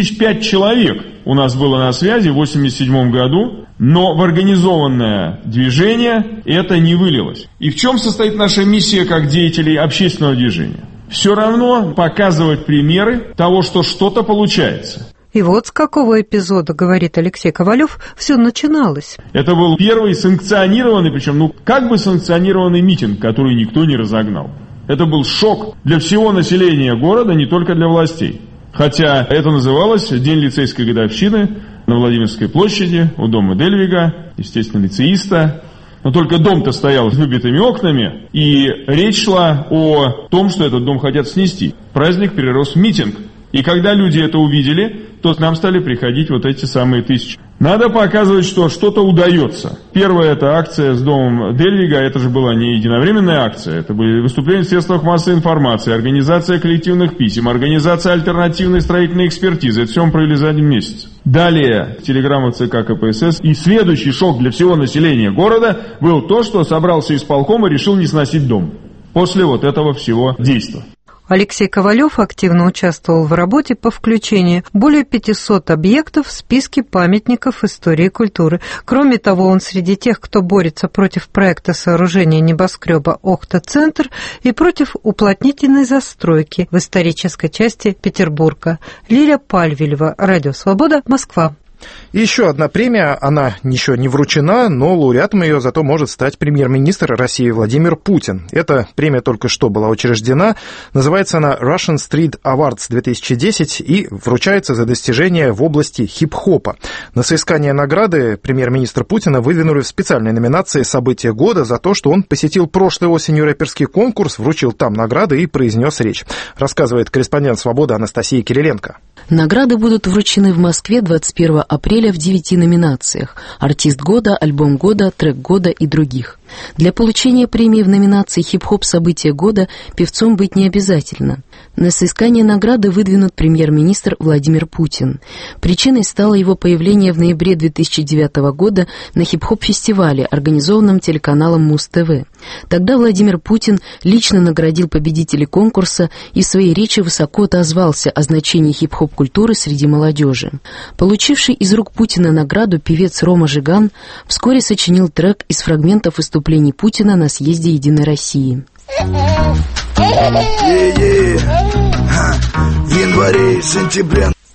5 человек у нас было на связи в 1987 году, но в организованное движение это не вылилось. И в чем состоит наша миссия как деятелей общественного движения? Все равно показывать примеры того, что что-то получается. И вот с какого эпизода, говорит Алексей Ковалев, все начиналось. Это был первый санкционированный, причем как бы санкционированный митинг, который никто не разогнал. Это был шок для всего населения города, не только для властей. Хотя это называлось День лицейской годовщины на Владимирской площади, у дома Дельвига, естественно, лицеиста. Но только дом-то стоял с выбитыми окнами, и речь шла о том, что этот дом хотят снести. Праздник перерос в митинг. И когда люди это увидели, то к нам стали приходить эти самые тысячи. Надо показывать, что что-то удается. Первая это акция с домом Дельвига, это же была не единовременная акция, это были выступления в средствах массовой информации, организация коллективных писем, организация альтернативной строительной экспертизы. Это все мы провели за 1 месяц. Далее телеграмма ЦК КПСС. И следующий шок для всего населения города был то, что собрался исполком и решил не сносить дом. После этого всего действия. Алексей Ковалев активно участвовал в работе по включению более 500 объектов в списке памятников истории и культуры. Кроме того, он среди тех, кто борется против проекта сооружения небоскреба «Охта-центр» и против уплотнительной застройки в исторической части Петербурга. Лиля Пальвелева, Радио Свобода, Москва. И еще одна премия, она еще не вручена, но лауреатом ее зато может стать премьер-министр России Владимир Путин. Эта премия только что была учреждена, называется она Russian Street Awards 2010 и вручается за достижения в области хип-хопа. На соискание награды премьер-министр Путина выдвинули в специальной номинации «События года» за то, что он посетил прошлой осенью рэперский конкурс, вручил там награды и произнес речь. Рассказывает корреспондент «Свободы» Анастасия Кириленко. Награды будут вручены в Москве 21 апреля в 9 номинациях: «Артист года», «Альбом года», «Трек года» и других. Для получения премии в номинации «Хип-хоп. События года» певцом быть не обязательно. На соискание награды выдвинут премьер-министр Владимир Путин. Причиной стало его появление в ноябре 2009 года на хип-хоп-фестивале, организованном телеканалом Муз-ТВ. Тогда Владимир Путин лично наградил победителей конкурса и в своей речи высоко отозвался о значении хип-хоп-культуры среди молодежи. Получивший из рук Путина награду певец Рома Жиган вскоре сочинил трек из фрагментов выступлений Путина на съезде «Единой России». В январе и сентябре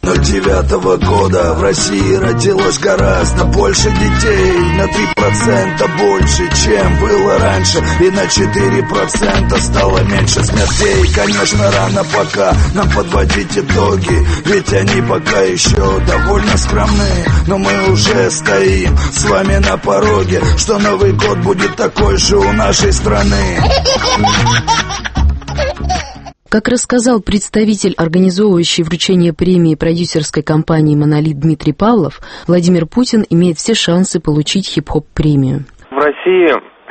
09 года в России родилось гораздо больше детей, на 3% больше, чем было раньше, и на 4% стало меньше смертей. Конечно, рано пока нам подводить итоги, ведь они пока еще довольно скромны, но мы уже стоим с вами на пороге, что Новый год будет такой же у нашей страны. Как рассказал представитель, организовывающий вручение премии продюсерской компании «Монолит» Дмитрий Павлов, Владимир Путин имеет все шансы получить хип-хоп-премию. В России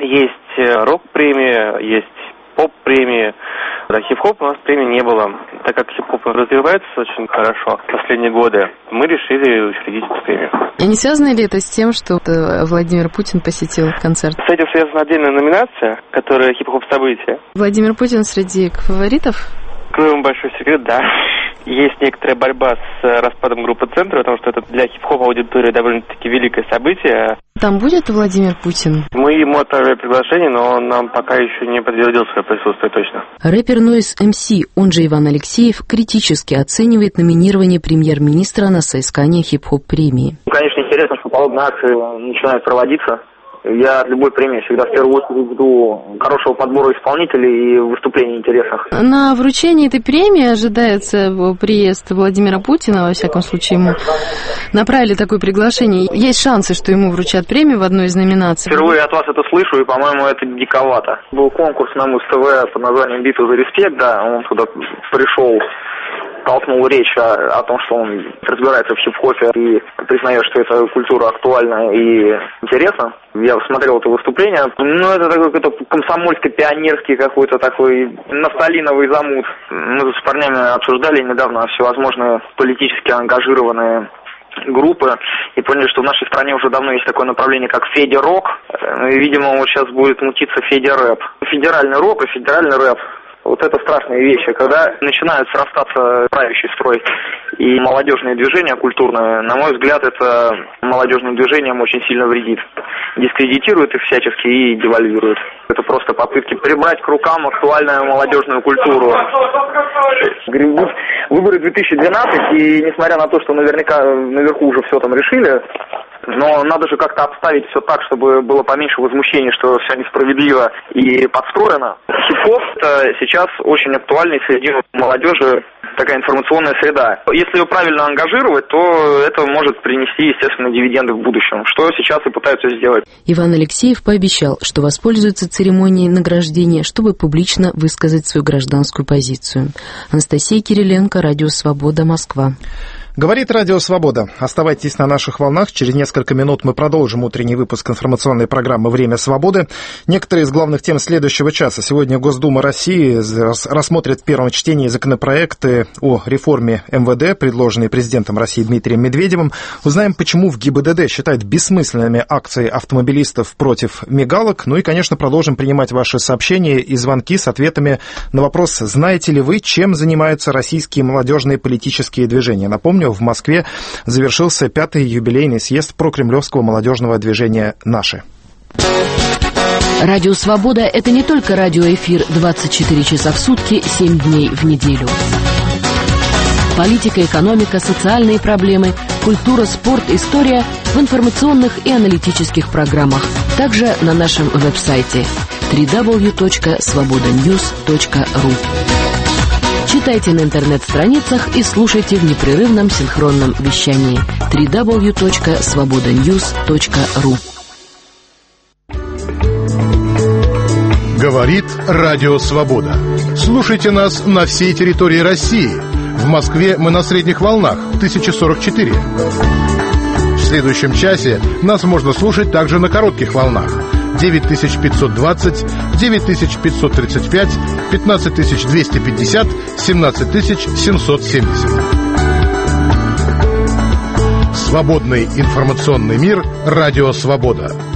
есть рок-премия, есть поп-премия. Да, хип-хоп у нас премии не было. Так как хип-хоп развивается очень хорошо в последние годы, мы решили учредить эту премию. И не связано ли это с тем, что Владимир Путин посетил концерт? С этим связана отдельная номинация, которая хип-хоп событие. Владимир Путин среди фаворитов? Открою вам большой секрет, да. Есть некоторая борьба с распадом группы «Центр», потому что это для хип-хоп аудитории довольно-таки великое событие. Там будет Владимир Путин? Мы ему отправили приглашение, но он нам пока еще не подтвердил свое присутствие точно. Рэпер Noise MC, он же Иван Алексеев, критически оценивает номинирование премьер-министра на соискание хип-хоп-премии. Конечно, интересно, что подобные акции начинают проводиться. Я от любой премии всегда в первую очередь жду хорошего подбора исполнителей и выступлений интересных. На вручении этой премии ожидается приезд Владимира Путина, во всяком случае, ему направили такое приглашение. Есть шансы, что ему вручат премию в одной из номинаций? Впервые от вас это слышу, и, по-моему, это диковато. Был конкурс на Муз-ТВ под названием «Битва за респект», да, он туда пришел, толкнул речь о том, что он разбирается в хип-хопе и признает, что эта культура актуальна и интересна. Я смотрел это выступление. Ну, это такой какой-то комсомольско-пионерский какой-то такой нафталиновый замут. Мы с парнями обсуждали недавно всевозможные политически ангажированные группы и поняли, что в нашей стране уже давно есть такое направление, как феди-рок. И, видимо, вот сейчас будет мутиться феди-рэп. Федеральный рок и федеральный рэп. Вот это страшные вещи, когда начинают срастаться правящий строй и молодежные движения культурные. На мой взгляд, это молодежным движением очень сильно вредит. Дискредитирует их всячески и девальвирует. Это просто попытки прибрать к рукам актуальную молодежную культуру. Грядут выборы 2012, и несмотря на то, что наверняка наверху уже все там решили, но надо же как-то обставить все так, чтобы было поменьше возмущений, что все несправедливо и подстроено. Хип-хоп — это сейчас очень актуальный среди молодежи такая информационная среда. Если ее правильно ангажировать, то это может принести, естественно, дивиденды в будущем, что сейчас и пытаются сделать. Иван Алексеев пообещал, что воспользуется церемонией награждения, чтобы публично высказать свою гражданскую позицию. Анастасия Кириленко, Радио Свобода, Москва. Говорит Радио Свобода. Оставайтесь на наших волнах. Через несколько минут мы продолжим утренний выпуск информационной программы «Время свободы». Некоторые из главных тем следующего часа. Сегодня Госдума России рассмотрит в первом чтении законопроекты о реформе МВД, предложенные президентом России Дмитрием Медведевым. Узнаем, почему в ГИБДД считают бессмысленными акции автомобилистов против мигалок. Ну и, конечно, продолжим принимать ваши сообщения и звонки с ответами на вопрос, знаете ли вы, чем занимаются российские молодежные политические движения. Напомню, в Москве завершился 5-й юбилейный съезд прокремлевского молодежного движения «Наши». Радио «Свобода» — это не только радиоэфир 24 часа в сутки, 7 дней в неделю. Политика, экономика, социальные проблемы, культура, спорт, история в информационных и аналитических программах. Также на нашем веб-сайте www.svobodanews.ru. Читайте на интернет-страницах и слушайте в непрерывном синхронном вещании www.svobodanews.ru. Говорит Радио Свобода. Слушайте нас на всей территории России. В Москве мы на средних волнах 1044. В следующем часе нас можно слушать также на коротких волнах 9520, 9535, 15250, 17770. Свободный информационный мир. Радио Свобода.